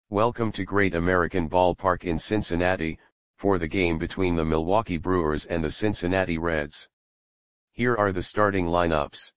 Welcome to Great American Ballpark in Cincinnati, for the game between the Milwaukee Brewers and the Cincinnati Reds. Here are the starting lineups.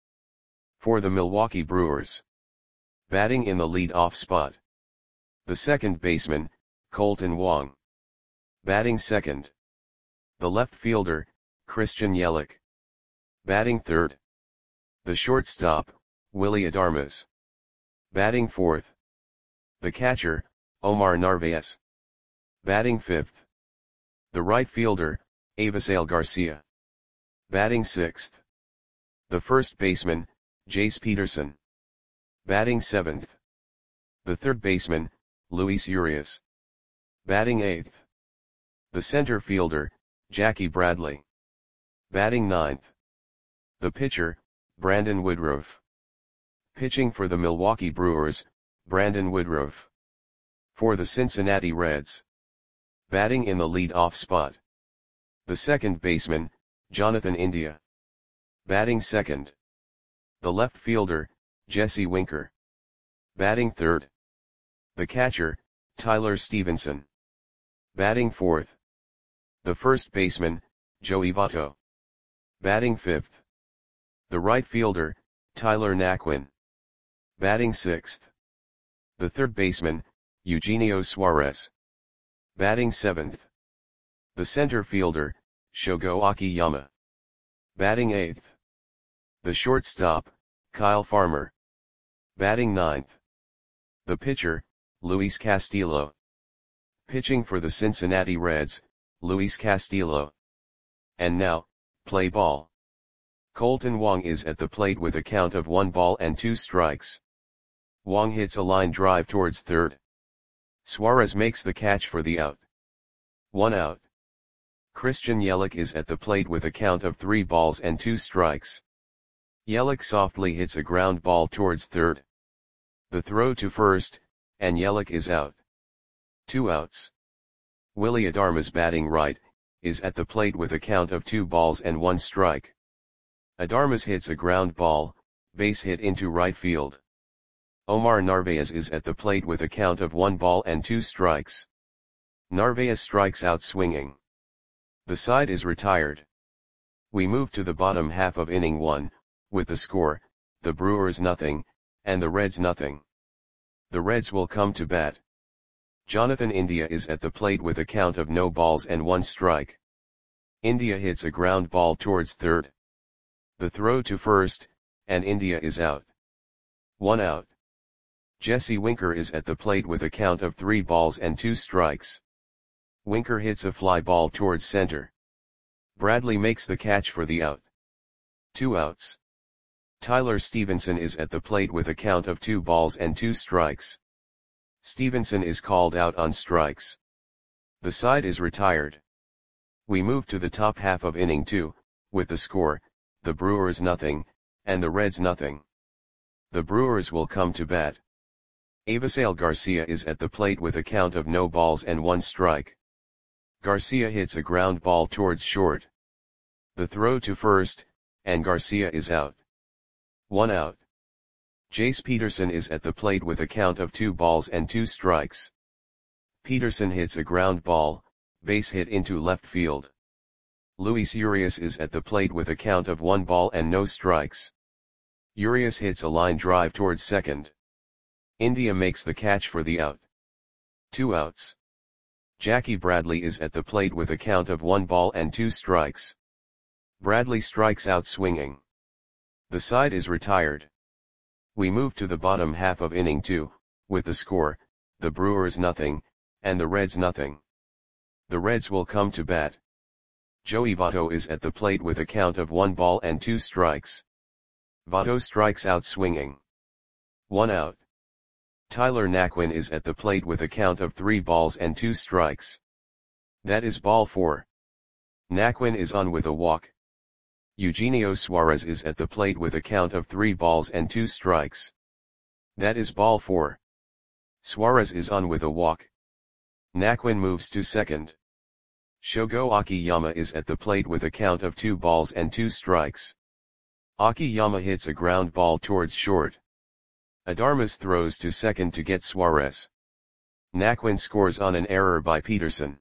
For the Milwaukee Brewers. Batting in the lead-off spot. The second baseman, Kolten Wong. Batting second. The left fielder, Christian Yelich. Batting third. The shortstop, Willy Adames. Batting fourth. The catcher, Omar Narvaez. Batting fifth. The right fielder, Avisail Garcia. Batting sixth. The first baseman, Jace Peterson. Batting seventh. The third baseman, Luis Urias. Batting eighth. The center fielder, Jackie Bradley. Batting ninth. The pitcher, Brandon Woodruff. Pitching for the Milwaukee Brewers, Brandon Woodruff. For the Cincinnati Reds. Batting in the lead-off spot. The second baseman, Jonathan India. Batting second. The left fielder, Jesse Winker. Batting third. The catcher, Tyler Stevenson. Batting fourth. The first baseman, Joey Votto. Batting fifth. The right fielder, Tyler Naquin. Batting sixth. The third baseman, Eugenio Suarez. Batting seventh. The center fielder, Shogo Akiyama. Batting eighth. The shortstop, Kyle Farmer. Batting ninth. The pitcher, Luis Castillo. Pitching for the Cincinnati Reds, Luis Castillo. And now, play ball. Kolten Wong is at the plate with a count of 1 ball and 2 strikes. Wong hits a line drive towards third. Suarez makes the catch for the out. 1 out. Christian Yelich is at the plate with a count of 3 balls and 2 strikes. Yelich softly hits a ground ball towards third. The throw to first, and Yelich is out. 2 outs. Willy Adames, batting right, is at the plate with a count of 2 balls and 1 strike. Adames hits a ground ball, base hit into right field. Omar Narvaez is at the plate with a count of 1 ball and 2 strikes. Narvaez strikes out swinging. The side is retired. We move to the bottom half of inning 1, with the score, the Brewers nothing, and the Reds nothing. The Reds will come to bat. Jonathan India is at the plate with a count of no balls and 1 strike. India hits a ground ball towards third. The throw to first, and India is out. 1 out. Jesse Winker is at the plate with a count of 3 balls and 2 strikes. Winker hits a fly ball towards center. Bradley makes the catch for the out. 2 outs. Tyler Stevenson is at the plate with a count of 2 balls and 2 strikes. Stevenson is called out on strikes. The side is retired. We move to the top half of inning 2, with the score, the Brewers nothing, and the Reds nothing. The Brewers will come to bat. Avisail Garcia is at the plate with a count of no balls and 1 strike. Garcia hits a ground ball towards short. The throw to first, and Garcia is out. 1 out. Jace Peterson is at the plate with a count of 2 balls and 2 strikes. Peterson hits a ground ball, base hit into left field. Luis Urias is at the plate with a count of 1 ball and no strikes. Urias hits a line drive towards second. India makes the catch for the out. 2 outs. Jackie Bradley is at the plate with a count of 1 ball and 2 strikes. Bradley strikes out swinging. The side is retired. We move to the bottom half of inning 2, with the score, the Brewers nothing, and the Reds nothing. The Reds will come to bat. Joey Votto is at the plate with a count of 1 ball and 2 strikes. Votto strikes out swinging. 1 out. Tyler Naquin is at the plate with a count of 3 balls and 2 strikes. That is ball 4. Naquin is on with a walk. Eugenio Suarez is at the plate with a count of 3 balls and 2 strikes. That is ball 4. Suarez is on with a walk. Naquin moves to second. Shogo Akiyama is at the plate with a count of 2 balls and 2 strikes. Akiyama hits a ground ball towards short. Adames throws to second to get Suarez. Naquin scores on an error by Peterson.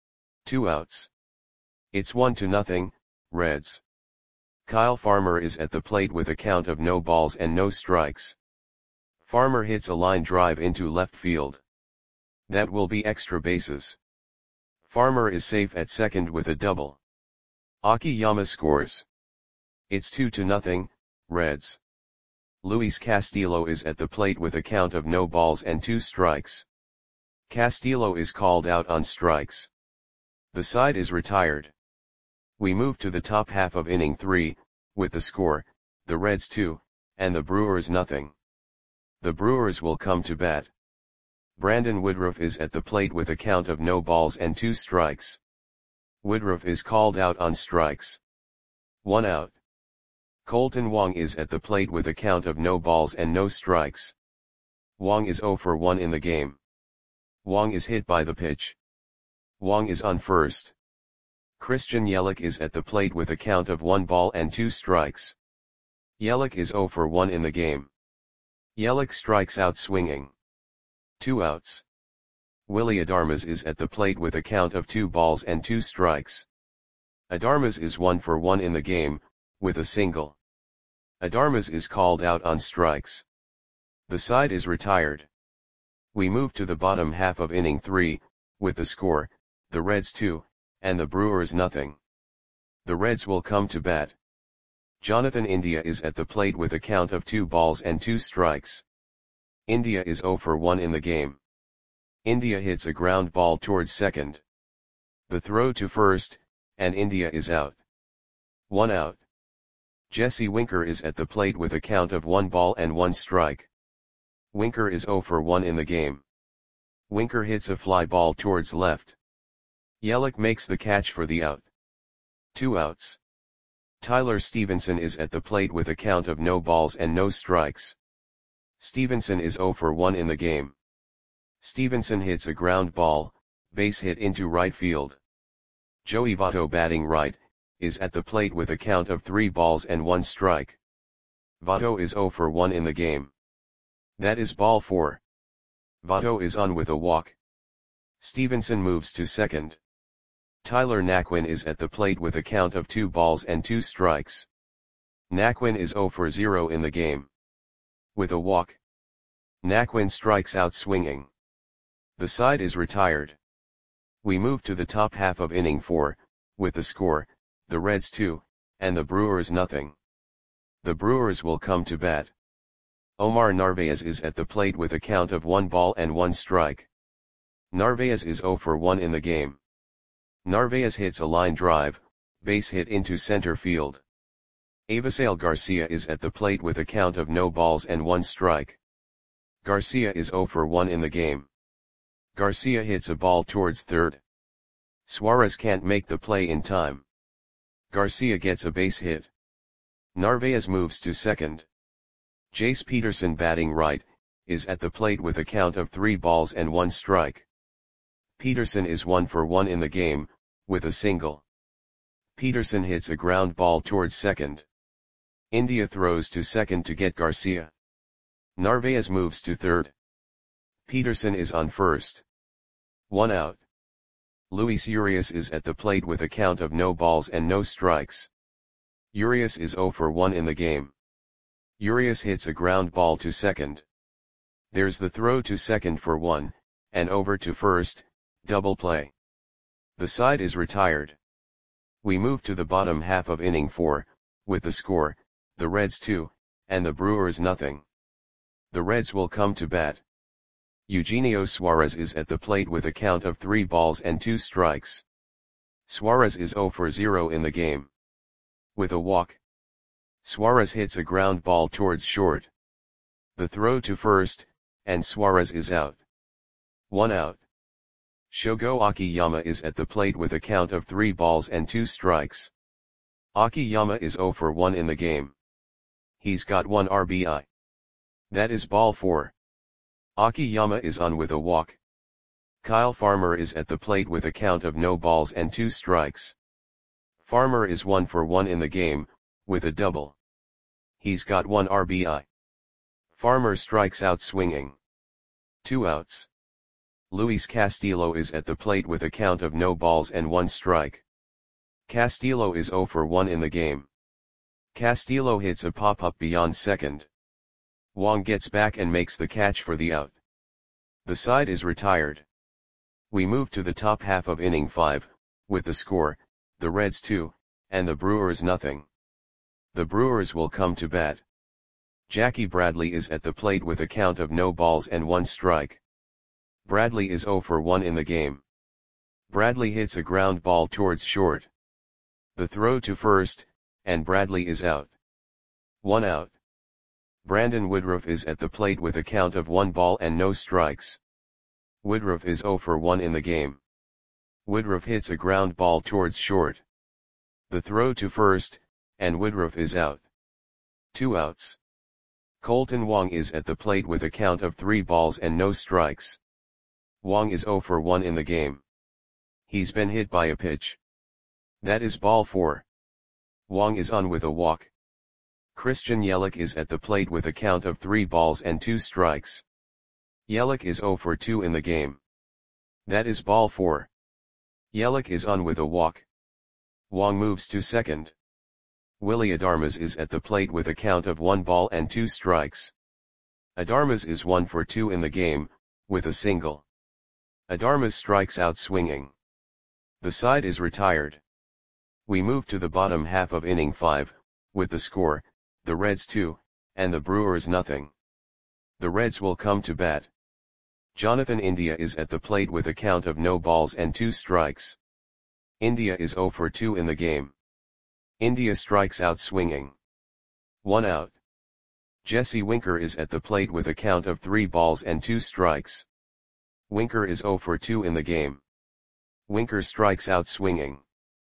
2 outs. It's 1-0, Reds. Kyle Farmer is at the plate with a count of no balls and no strikes. Farmer hits a line drive into left field. That will be extra bases. Farmer is safe at second with a double. Akiyama scores. It's 2-0, Reds. Luis Castillo is at the plate with a count of no balls and 2 strikes. Castillo is called out on strikes. The side is retired. We move to the top half of inning 3, with the score, the Reds 2, and the Brewers nothing. The Brewers will come to bat. Brandon Woodruff is at the plate with a count of no balls and 2 strikes. Woodruff is called out on strikes. 1 out. Colton Wong is at the plate with a count of no balls and no strikes. Wong is 0 for 1 in the game. Wong is hit by the pitch. Wong is on first. Christian Yelich is at the plate with a count of 1 ball and 2 strikes. Yelich is 0 for 1 in the game. Yelich strikes out swinging. 2 outs. Willy Adames is at the plate with a count of 2 balls and 2 strikes. Adames is 1 for 1 in the game, with a single. Adames is called out on strikes. The side is retired. We move to the bottom half of inning 3, with the score, the Reds 2, and the Brewers nothing. The Reds will come to bat. Jonathan India is at the plate with a count of 2 balls and 2 strikes. India is 0 for 1 in the game. India hits a ground ball towards second. The throw to first, and India is out. 1 out. Jesse Winker is at the plate with a count of 1 ball and 1 strike. Winker is 0 for 1 in the game. Winker hits a fly ball towards left. Yelich makes the catch for the out. 2 outs. Tyler Stevenson is at the plate with a count of no balls and no strikes. Stevenson is 0 for 1 in the game. Stevenson hits a ground ball, base hit into right field. Joey Votto, batting right, is at the plate with a count of 3 balls and 1 strike. Votto is 0 for 1 in the game. That is ball 4. Votto is on with a walk. Stevenson moves to second. Tyler Naquin is at the plate with a count of 2 balls and 2 strikes. Naquin is 0 for 0 in the game. With a walk. Naquin strikes out swinging. The side is retired. We move to the top half of inning 4, with the score, the Reds 2, and the Brewers nothing. The Brewers will come to bat. Omar Narvaez is at the plate with a count of 1 ball and 1 strike. Narvaez is 0 for 1 in the game. Narvaez hits a line drive, base hit into center field. Avisail Garcia is at the plate with a count of no balls and 1 strike. Garcia is 0 for 1 in the game. Garcia hits a ball towards third. Suarez can't make the play in time. Garcia gets a base hit. Narvaez moves to second. Jace Peterson, batting right, is at the plate with a count of 3 balls and 1 strike. Peterson is 1 for 1 in the game, with a single. Peterson hits a ground ball towards second. India throws to second to get Garcia. Narvaez moves to third. Peterson is on first. 1 out. Luis Urias is at the plate with a count of no balls and no strikes. Urias is 0 for 1 in the game. Urias hits a ground ball to second. There's the throw to second for 1, and over to first, double play. The side is retired. We move to the bottom half of inning 4, with the score, the Reds 2, and the Brewers nothing. The Reds will come to bat. Eugenio Suarez is at the plate with a count of 3 balls and 2 strikes. Suarez is 0 for 0 in the game. With a walk. Suarez hits a ground ball towards short. The throw to first, and Suarez is out. 1 out. Shogo Akiyama is at the plate with a count of 3 balls and 2 strikes. Akiyama is 0 for 1 in the game. He's got 1 RBI. That is ball 4. Akiyama is on with a walk. Kyle Farmer is at the plate with a count of no balls and 2 strikes. Farmer is 1 for 1 in the game, with a double. He's got 1 RBI. Farmer strikes out swinging. 2 outs. Luis Castillo is at the plate with a count of no balls and 1 strike. Castillo is 0 for 1 in the game. Castillo hits a pop-up beyond second. Wong gets back and makes the catch for the out. The side is retired. We move to the top half of inning 5, with the score, the Reds 2, and the Brewers nothing. The Brewers will come to bat. Jackie Bradley is at the plate with a count of no balls and 1 strike. Bradley is 0 for 1 in the game. Bradley hits a ground ball towards short. The throw to first, and Bradley is out. 1 out. Brandon Woodruff is at the plate with a count of 1 ball and no strikes. Woodruff is 0 for 1 in the game. Woodruff hits a ground ball towards short. The throw to first, and Woodruff is out. 2 outs. Colton Wong is at the plate with a count of 3 balls and no strikes. Wong is 0 for 1 in the game. He's been hit by a pitch. That is ball 4. Wong is on with a walk. Christian Yelich is at the plate with a count of 3 balls and 2 strikes. Yelich is 0 for 2 in the game. That is ball 4. Yelich is on with a walk. Wong moves to second. Willy Adames is at the plate with a count of 1 ball and 2 strikes. Adames is 1 for 2 in the game, with a single. Adames strikes out swinging. The side is retired. We move to the bottom half of inning 5, with the score, the Reds 2, and the Brewers nothing. The Reds will come to bat. Jonathan India is at the plate with a count of no balls and 2 strikes. India is 0 for 2 in the game. India strikes out swinging. 1 out. Jesse Winker is at the plate with a count of 3 balls and 2 strikes. Winker is 0 for 2 in the game. Winker strikes out swinging.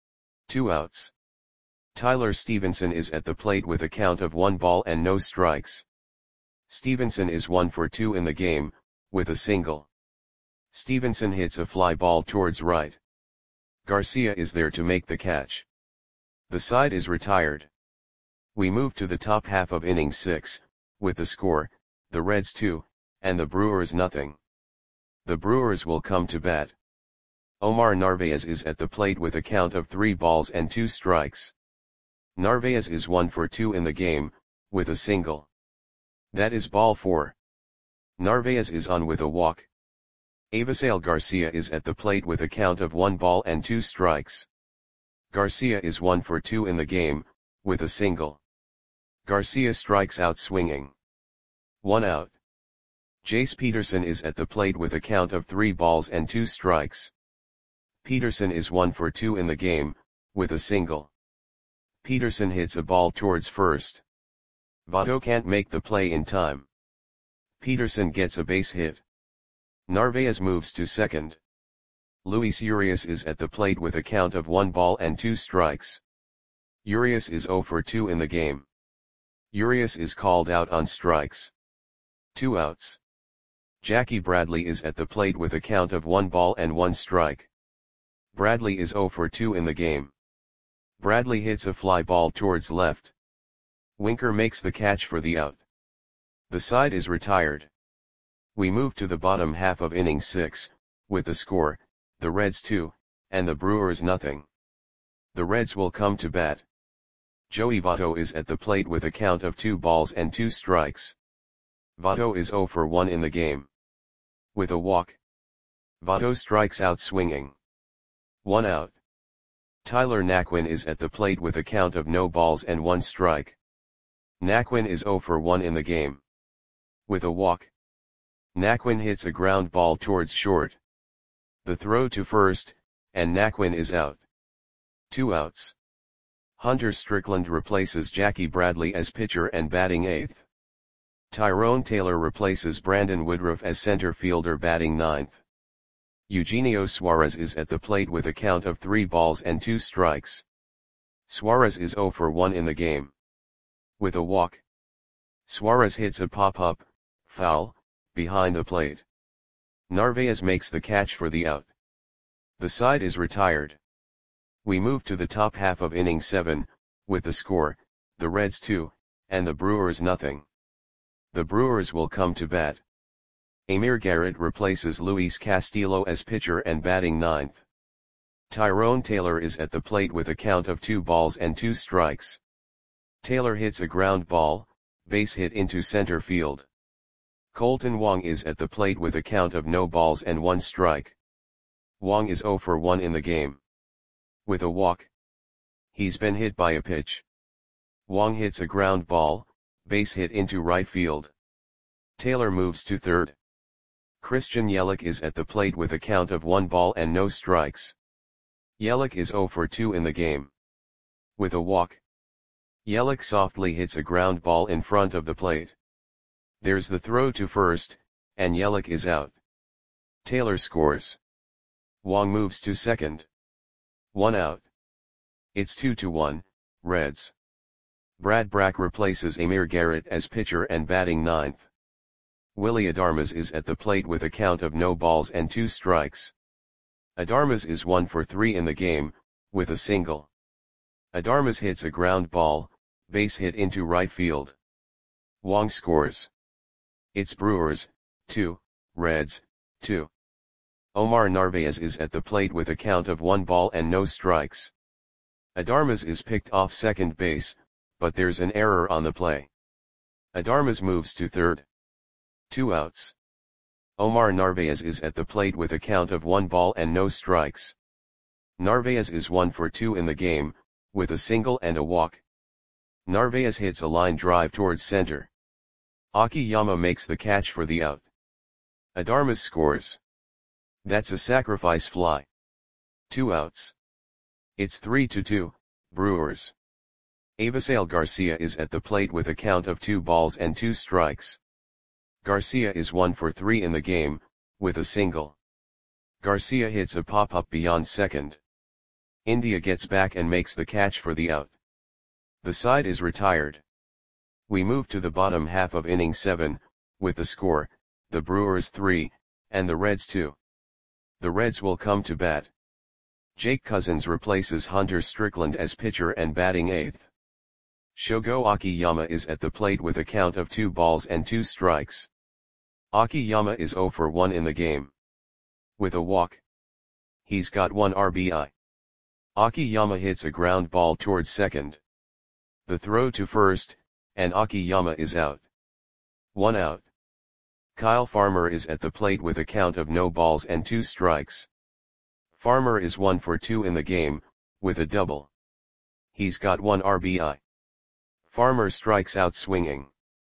2 outs. Tyler Stevenson is at the plate with a count of 1 ball and no strikes. Stevenson is 1 for 2 in the game, with a single. Stevenson hits a fly ball towards right. Garcia is there to make the catch. The side is retired. We move to the top half of inning 6, with the score, the Reds 2, and the Brewers nothing. The Brewers will come to bat. Omar Narvaez is at the plate with a count of 3 balls and 2 strikes. Narvaez is 1 for 2 in the game, with a single. That is ball 4. Narvaez is on with a walk. Avisail Garcia is at the plate with a count of 1 ball and 2 strikes. Garcia is 1 for 2 in the game, with a single. Garcia strikes out swinging. 1 out. Jace Peterson is at the plate with a count of 3 balls and 2 strikes. Peterson is 1 for 2 in the game, with a single. Peterson hits a ball towards first. Votto can't make the play in time. Peterson gets a base hit. Narvaez moves to second. Luis Urias is at the plate with a count of 1 ball and 2 strikes. Urias is 0 for 2 in the game. Urias is called out on strikes. 2 outs. Jackie Bradley is at the plate with a count of 1 ball and 1 strike. Bradley is 0 for 2 in the game. Bradley hits a fly ball towards left. Winker makes the catch for the out. The side is retired. We move to the bottom half of inning 6, with the score, the Reds 2, and the Brewers nothing. The Reds will come to bat. Joey Votto is at the plate with a count of 2 balls and 2 strikes. Votto is 0 for 1 in the game. With a walk. Votto strikes out swinging. 1 out. Tyler Naquin is at the plate with a count of no balls and 1 strike. Naquin is 0 for 1 in the game. With a walk. Naquin hits a ground ball towards short. The throw to first, and Naquin is out. 2 outs. Hunter Strickland replaces Jackie Bradley as pitcher and batting 8th. Tyrone Taylor replaces Brandon Woodruff as center fielder batting 9th. Eugenio Suarez is at the plate with a count of 3 balls and 2 strikes. Suarez is 0 for 1 in the game. With a walk. Suarez hits a pop-up, foul, behind the plate. Narvaez makes the catch for the out. The side is retired. We move to the top half of inning 7, with the score, the Reds 2, and the Brewers nothing. The Brewers will come to bat. Amir Garrett replaces Luis Castillo as pitcher and batting ninth. Tyrone Taylor is at the plate with a count of 2 balls and 2 strikes. Taylor hits a ground ball, base hit into center field. Colton Wong is at the plate with a count of no balls and 1 strike. Wong is 0 for 1 in the game. With a walk. He's been hit by a pitch. Wong hits a ground ball, base hit into right field. Taylor moves to third. Christian Yelich is at the plate with a count of 1 ball and no strikes. Yelich is 0 for 2 in the game. With a walk. Yelich softly hits a ground ball in front of the plate. There's the throw to first, and Yelich is out. Taylor scores. Wong moves to second. 1 out. It's 2-1, Reds. Brad Brach replaces Amir Garrett as pitcher and batting ninth. Willy Adames is at the plate with a count of no balls and 2 strikes. Adames is 1 for 3 in the game, with a single. Adames hits a ground ball, base hit into right field. Wong scores. It's Brewers, 2, Reds, 2. Omar Narvaez is at the plate with a count of 1 ball and no strikes. Adames is picked off second base, but there's an error on the play. Adames moves to third. 2 outs. Omar Narvaez is at the plate with a count of 1 ball and no strikes. Narvaez is 1 for 2 in the game, with a single and a walk. Narvaez hits a line drive towards center. Akiyama makes the catch for the out. Adames scores. That's a sacrifice fly. 2 outs. It's 3-2, Brewers. Avisail Garcia is at the plate with a count of 2 balls and 2 strikes. Garcia is 1 for 3 in the game, with a single. Garcia hits a pop-up beyond second. India gets back and makes the catch for the out. The side is retired. We move to the bottom half of inning 7, with the score, the Brewers 3, and the Reds 2. The Reds will come to bat. Jake Cousins replaces Hunter Strickland as pitcher and batting 8th. Shogo Akiyama is at the plate with a count of 2 balls and 2 strikes. Akiyama is 0 for 1 in the game. With a walk. He's got 1 RBI. Akiyama hits a ground ball towards second. The throw to first, and Akiyama is out. 1 out. Kyle Farmer is at the plate with a count of no balls and 2 strikes. Farmer is 1 for 2 in the game, with a double. He's got 1 RBI. Farmer strikes out swinging.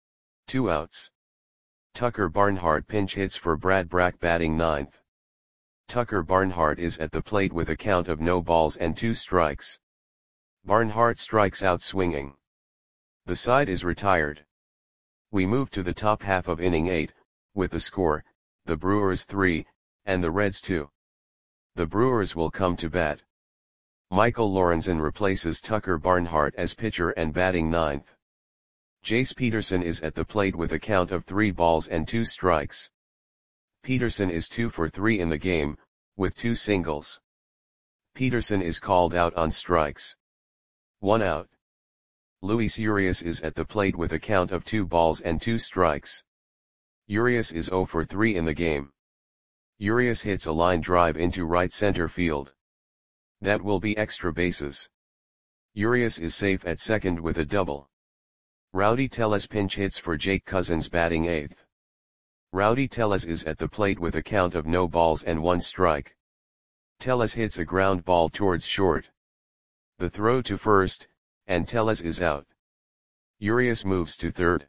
2 outs. Tucker Barnhart pinch hits for Brad Brach batting ninth. Tucker Barnhart is at the plate with a count of no balls and 2 strikes. Barnhart strikes out swinging. The side is retired. We move to the top half of inning 8, with the score, the Brewers 3, and the Reds 2. The Brewers will come to bat. Michael Lorenzen replaces Tucker Barnhart as pitcher and batting ninth. Jace Peterson is at the plate with a count of 3 balls and 2 strikes. Peterson is 2 for 3 in the game, with 2 singles. Peterson is called out on strikes. 1 out. Luis Urias is at the plate with a count of 2 balls and 2 strikes. Urias is 0 for 3 in the game. Urias hits a line drive into right center field. That will be extra bases. Urias is safe at second with a double. Rowdy Tellez pinch hits for Jake Cousins batting 8th. Rowdy Tellez is at the plate with a count of no balls and 1 strike. Tellez hits a ground ball towards short. The throw to first, and Tellez is out. Urias moves to third.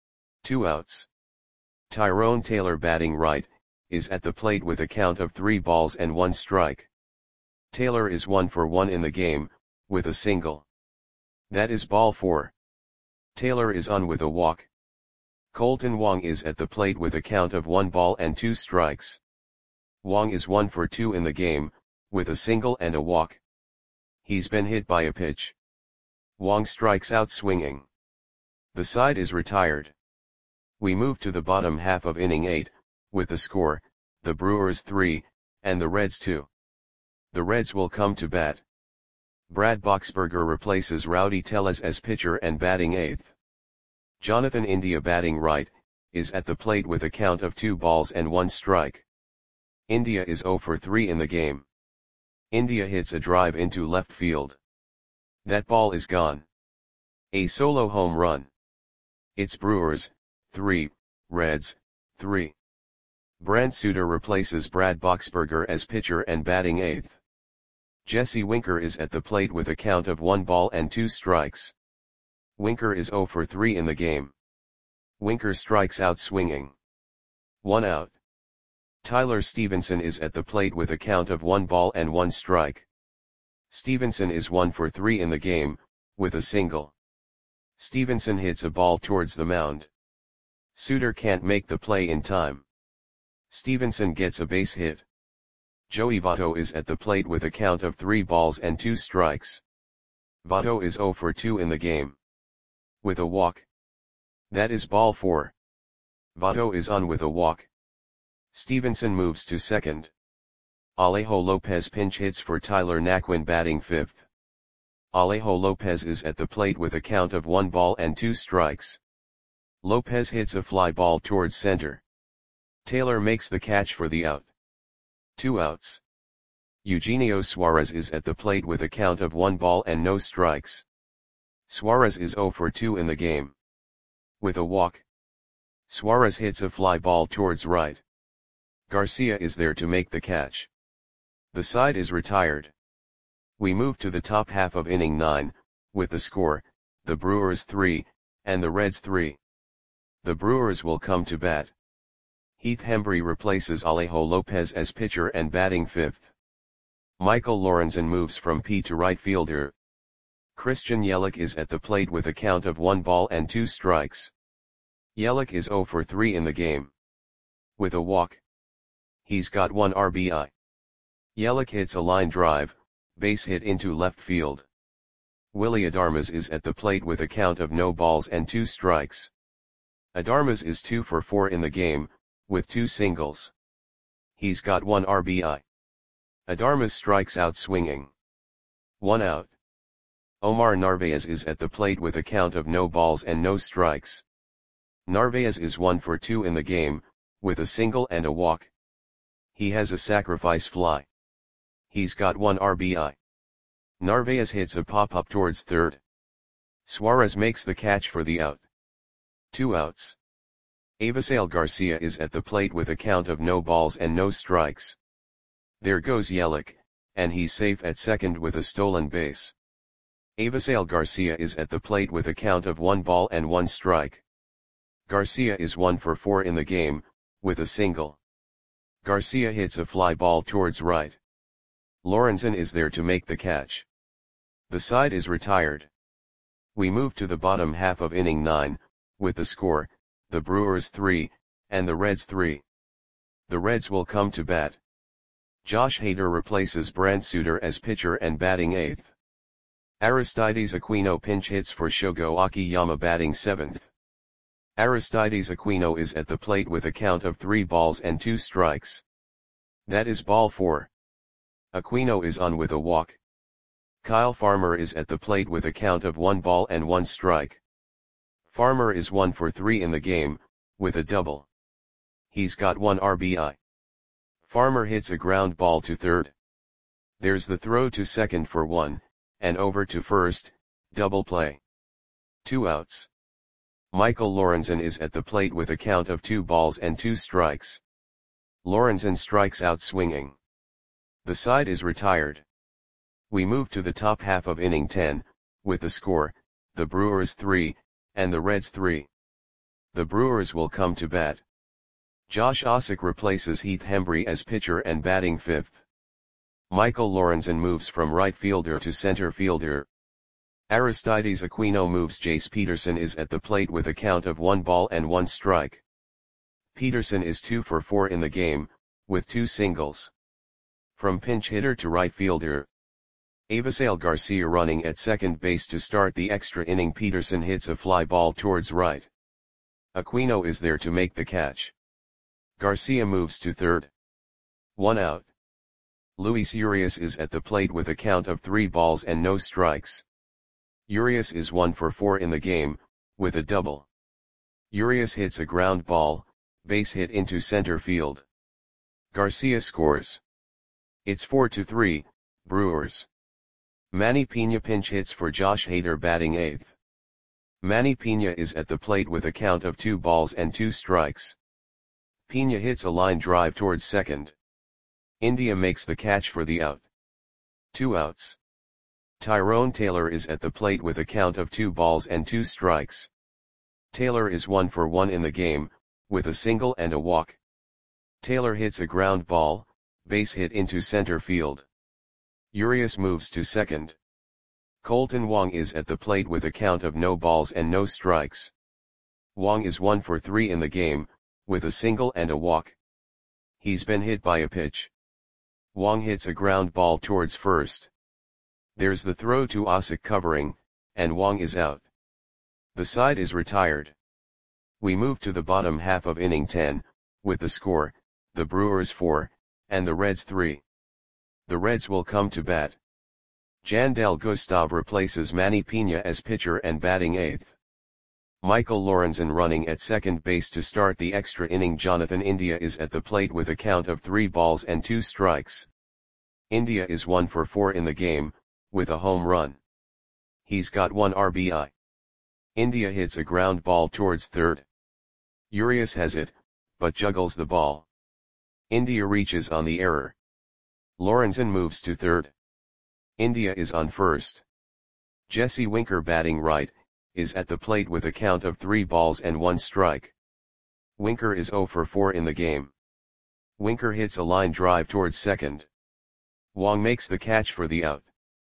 2 outs. Tyrone Taylor batting right, is at the plate with a count of 3 balls and 1 strike. Taylor is 1 for 1 in the game, with a single. That is ball 4. Taylor is on with a walk. Colton Wong is at the plate with a count of 1 ball and 2 strikes. Wong is 1 for 2 in the game, with a single and a walk. He's been hit by a pitch. Wong strikes out swinging. The side is retired. We move to the bottom half of inning 8, with the score, the Brewers 3, and the Reds 2. The Reds will come to bat. Brad Boxberger replaces Rowdy Tellez as pitcher and batting 8th. Jonathan India batting right, is at the plate with a count of 2 balls and 1 strike. India is 0 for 3 in the game. India hits a drive into left field. That ball is gone. A solo home run. It's Brewers, 3, Reds, 3. Brant Suter replaces Brad Boxberger as pitcher and batting 8th. Jesse Winker is at the plate with a count of 1 ball and 2 strikes. Winker is 0 for 3 in the game. Winker strikes out swinging. 1 out. Tyler Stevenson is at the plate with a count of 1 ball and 1 strike. Stevenson is 1 for 3 in the game, with a single. Stevenson hits a ball towards the mound. Suter can't make the play in time. Stevenson gets a base hit. Joey Votto is at the plate with a count of 3 balls and 2 strikes. Votto is 0 for 2 in the game. With a walk. That is ball 4. Votto is on with a walk. Stevenson moves to second. Alejo Lopez pinch hits for Tyler Naquin batting 5th. Alejo Lopez is at the plate with a count of 1 ball and 2 strikes. Lopez hits a fly ball towards center. Taylor makes the catch for the out. 2 outs. Eugenio Suarez is at the plate with a count of 1 ball and no strikes. Suarez is 0 for 2 in the game. With a walk. Suarez hits a fly ball towards right. Garcia is there to make the catch. The side is retired. We move to the top half of inning 9, with the score, the Brewers 3, and the Reds 3. The Brewers will come to bat. Heath Hembree replaces Alejo Lopez as pitcher and batting 5th. Michael Lorenzen moves from P to right fielder. Christian Yelich is at the plate with a count of 1 ball and 2 strikes. Yelich is 0 for 3 in the game. With a walk. He's got 1 RBI. Yelich hits a line drive, base hit into left field. Willy Adames is at the plate with a count of no balls and 2 strikes. Adames is 2 for 4 in the game, with 2 singles. He's got 1 RBI. Adames strikes out swinging. 1 out. Omar Narvaez is at the plate with a count of no balls and no strikes. Narvaez is 1 for 2 in the game, with a single and a walk. He has a sacrifice fly. He's got 1 RBI. Narvaez hits a pop-up towards third. Suarez makes the catch for the out. 2 outs. Avisail Garcia is at the plate with a count of no balls and no strikes. There goes Yelich, and he's safe at second with a stolen base. Avisail Garcia is at the plate with a count of 1 ball and 1 strike. Garcia is 1 for 4 in the game, with a single. Garcia hits a fly ball towards right. Lorenzen is there to make the catch. The side is retired. We move to the bottom half of inning 9, with the score, the Brewers 3, and the Reds 3. The Reds will come to bat. Josh Hader replaces Brant Suter as pitcher and batting 8th. Aristides Aquino pinch hits for Shogo Akiyama batting 7th. Aristides Aquino is at the plate with a count of 3 balls and 2 strikes. That is ball 4. Aquino is on with a walk. Kyle Farmer is at the plate with a count of 1 ball and 1 strike. Farmer is 1 for 3 in the game, with a double. He's got 1 RBI. Farmer hits a ground ball to third. There's the throw to second for 1, and over to first, double play. 2 outs. Michael Lorenzen is at the plate with a count of 2 balls and 2 strikes. Lorenzen strikes out swinging. The side is retired. We move to the top half of inning 10, with the score, the Brewers 3, and the Reds 3. The Brewers will come to bat. Josh Ossock replaces Heath Hembree as pitcher and batting 5th. Michael Lorenzen moves from right fielder to center fielder. Aristides Aquino moves. Jace Peterson is at the plate with a count of 1 ball and 1 strike. Peterson is 2 for 4 in the game, with 2 singles. From pinch hitter to right fielder. Avisail Garcia running at second base to start the extra inning. Peterson hits a fly ball towards right. Aquino is there to make the catch. Garcia moves to third. 1 out. Luis Urias is at the plate with a count of 3 balls and no strikes. Urias is 1 for 4 in the game, with a double. Urias hits a ground ball, base hit into center field. Garcia scores. It's 4-3, Brewers. Manny Piña pinch hits for Josh Hader batting 8th. Manny Piña is at the plate with a count of 2 balls and 2 strikes. Piña hits a line drive towards second. India makes the catch for the out. 2 outs. Tyrone Taylor is at the plate with a count of 2 balls and 2 strikes. Taylor is 1 for 1 in the game, with a single and a walk. Taylor hits a ground ball, base hit into center field. Urias moves to second. Colton Wong is at the plate with a count of no balls and no strikes. Wong is 1 for 3 in the game, with a single and a walk. He's been hit by a pitch. Wong hits a ground ball towards first. There's the throw to Osik covering, and Wong is out. The side is retired. We move to the bottom half of inning 10, with the score, the Brewers 4, and the Reds 3. The Reds will come to bat. Jandel Gustav replaces Manny Piña as pitcher and batting 8th. Michael Lorenzen running at second base to start the extra inning. Jonathan India is at the plate with a count of 3 balls and 2 strikes. India is 1 for 4 in the game, with a home run. He's got 1 RBI. India hits a ground ball towards third. Urias has it, but juggles the ball. India reaches on the error. Lorenzen moves to third. India is on first. Jesse Winker batting right, is at the plate with a count of 3 balls and 1 strike. Winker is 0 for 4 in the game. Winker hits a line drive towards second. Wong makes the catch for the out.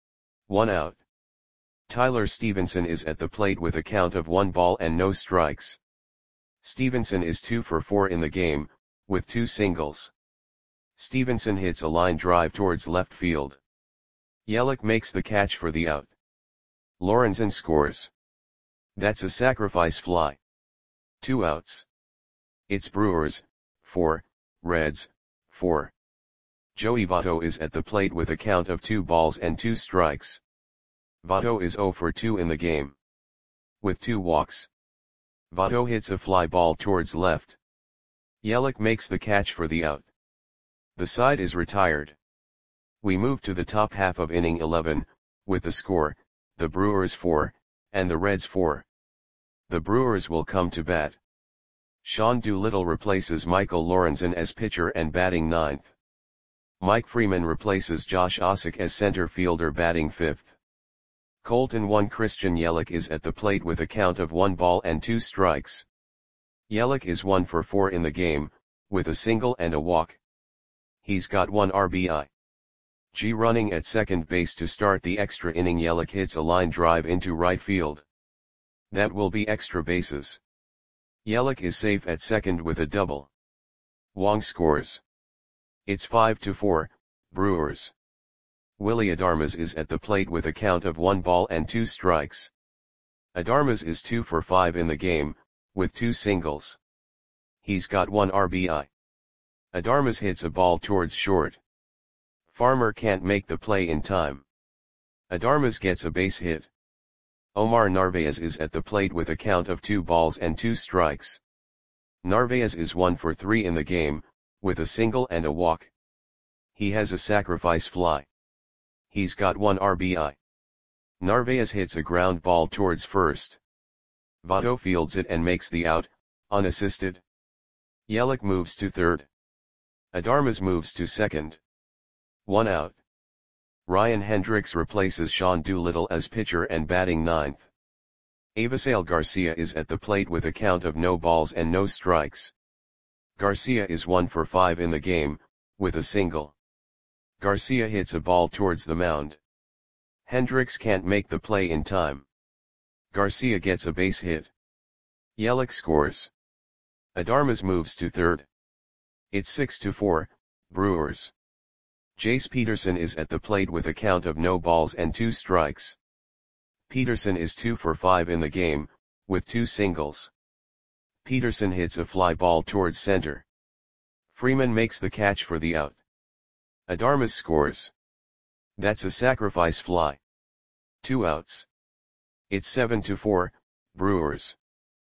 1 out. Tyler Stevenson is at the plate with a count of 1 ball and no strikes. Stevenson is 2 for 4 in the game, with 2 singles. Stevenson hits a line drive towards left field. Yelich makes the catch for the out. Lorenzen scores. That's a sacrifice fly. 2 outs. It's Brewers 4, Reds 4. Joey Votto is at the plate with a count of 2 balls and 2 strikes. Votto is 0 for 2 in the game. With 2 walks. Votto hits a fly ball towards left. Yelich makes the catch for the out. The side is retired. We move to the top half of inning 11, with the score, the Brewers 4, and the Reds 4. The Brewers will come to bat. Sean Doolittle replaces Michael Lorenzen as pitcher and batting 9th. Mike Freeman replaces Josh Osik as center fielder batting 5th. Colton 1 Christian Yelich is at the plate with a count of 1 ball and 2 strikes. Yelich is 1 for 4 in the game, with a single and a walk. He's got 1 RBI. G running at second base to start the extra inning. Yelich hits a line drive into right field. That will be extra bases. Yelich is safe at second with a double. Wong scores. It's 5-4, Brewers. Willy Adames is at the plate with a count of 1 ball and 2 strikes. Adames is 2 for 5 in the game, with 2 singles. He's got 1 RBI. Adames hits a ball towards short. Farmer can't make the play in time. Adames gets a base hit. Omar Narvaez is at the plate with a count of 2 balls and 2 strikes. Narvaez is 1 for 3 in the game, with a single and a walk. He has a sacrifice fly. He's got 1 RBI. Narvaez hits a ground ball towards first. Votto fields it and makes the out, unassisted. Yelich moves to third. Adames moves to second. 1 out. Ryan Hendricks replaces Sean Doolittle as pitcher and batting 9th. Avisail Garcia is at the plate with a count of no balls and no strikes. Garcia is 1 for 5 in the game, with a single. Garcia hits a ball towards the mound. Hendricks can't make the play in time. Garcia gets a base hit. Yelich scores. Adames moves to third. It's 6-4, Brewers. Jace Peterson is at the plate with a count of no balls and 2 strikes. Peterson is 2 for 5 in the game, with 2 singles. Peterson hits a fly ball towards center. Freeman makes the catch for the out. Adames scores. That's a sacrifice fly. 2 outs. It's 7-4, Brewers.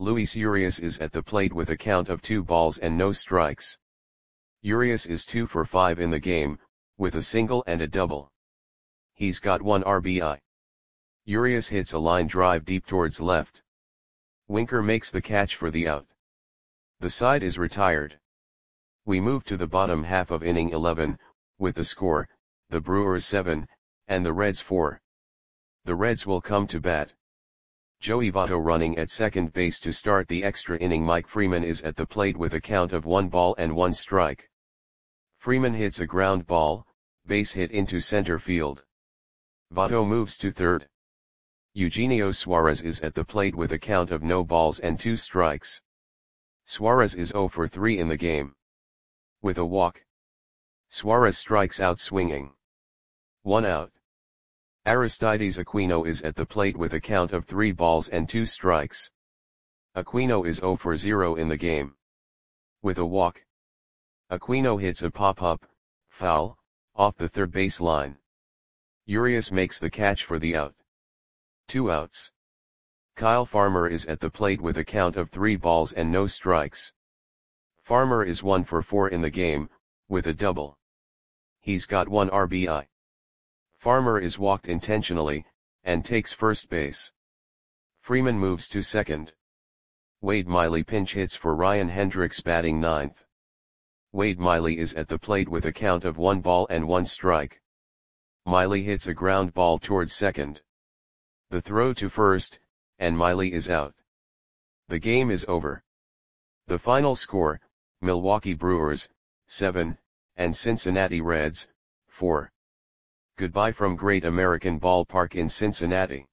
Luis Urias is at the plate with a count of 2 balls and no strikes. Urias is 2 for 5 in the game, with a single and a double. He's got 1 RBI. Urias hits a line drive deep towards left. Winker makes the catch for the out. The side is retired. We move to the bottom half of inning 11, with the score, the Brewers 7, and the Reds 4. The Reds will come to bat. Joey Votto running at second base to start the extra inning. Mike Freeman is at the plate with a count of 1 ball and 1 strike. Freeman hits a ground ball, base hit into center field. Votto moves to third. Eugenio Suarez is at the plate with a count of no balls and 2 strikes. Suarez is 0 for 3 in the game. With a walk. Suarez strikes out swinging. 1 out. Aristides Aquino is at the plate with a count of 3 balls and 2 strikes. Aquino is 0 for 0 in the game. With a walk. Aquino hits a pop-up, foul, off the third base line. Urias makes the catch for the out. 2 outs. Kyle Farmer is at the plate with a count of 3 balls and no strikes. Farmer is 1 for 4 in the game, with a double. He's got 1 RBI. Farmer is walked intentionally, and takes first base. Freeman moves to second. Wade Miley pinch hits for Ryan Hendricks batting ninth. Wade Miley is at the plate with a count of 1 ball and 1 strike. Miley hits a ground ball towards second. The throw to first, and Miley is out. The game is over. The final score, Milwaukee Brewers, 7, and Cincinnati Reds, 4. Goodbye from Great American Ballpark in Cincinnati.